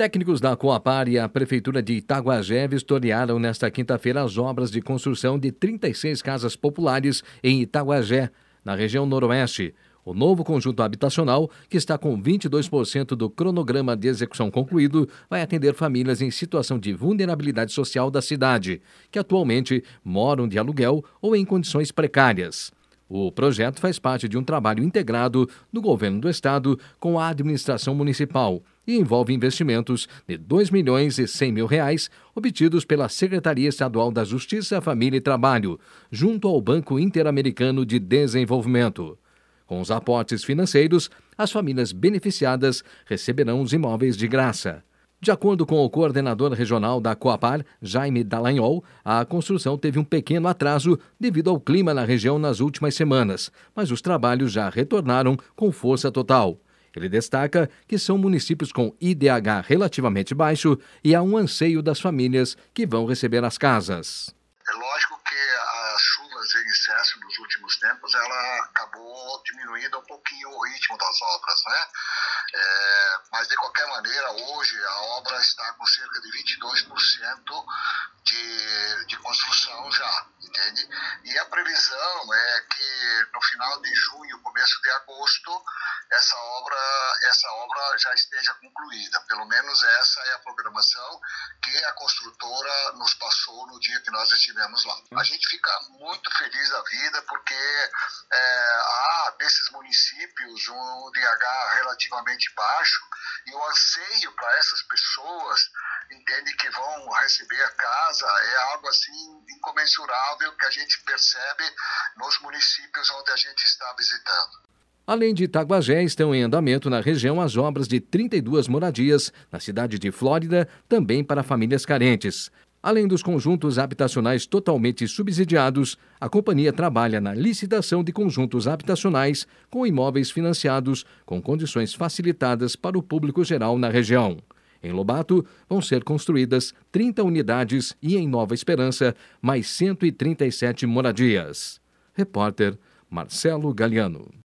Técnicos da Coapar e a Prefeitura de Itaguajé vistoriaram nesta quinta-feira as obras de construção de 36 casas populares em Itaguajé, na região noroeste. O novo conjunto habitacional, que está com 22% do cronograma de execução concluído, vai atender famílias em situação de vulnerabilidade social da cidade, que atualmente moram de aluguel ou em condições precárias. O projeto faz parte de um trabalho integrado do governo do estado com a administração municipal e envolve investimentos de R$ 2.100.000 obtidos pela Secretaria Estadual da Justiça, Família e Trabalho, junto ao Banco Interamericano de Desenvolvimento. Com os aportes financeiros, as famílias beneficiadas receberão os imóveis de graça. De acordo com o coordenador regional da Coapar, Jaime Dallagnol, a construção teve um pequeno atraso devido ao clima na região nas últimas semanas, mas os trabalhos já retornaram com força total. Ele destaca que são municípios com IDH relativamente baixo e há um anseio das famílias que vão receber as casas. É lógico que as chuvas em excesso nos últimos tempos, ela acabou diminuindo um pouquinho o ritmo das obras, né? Mas de qualquer maneira, hoje a obra está com cerca de 22% de construção já, entende? E a previsão é que no final de junho, começo de agosto, essa obra já esteja concluída. Pelo menos essa é a programação que a construtora nos passou no dia que nós estivemos lá. A gente fica muito feliz da vida porque há desses municípios um DH relativamente baixo e o anseio para essas pessoas, entende, que vão receber a casa, é algo assim incomensurável que a gente percebe nos municípios onde a gente está visitando. Além de Itaguajé, estão em andamento na região as obras de 32 moradias na cidade de Flórida, também para famílias carentes. Além dos conjuntos habitacionais totalmente subsidiados, a companhia trabalha na licitação de conjuntos habitacionais com imóveis financiados com condições facilitadas para o público geral na região. Em Lobato, vão ser construídas 30 unidades e em Nova Esperança, mais 137 moradias. Repórter Marcelo Galiano.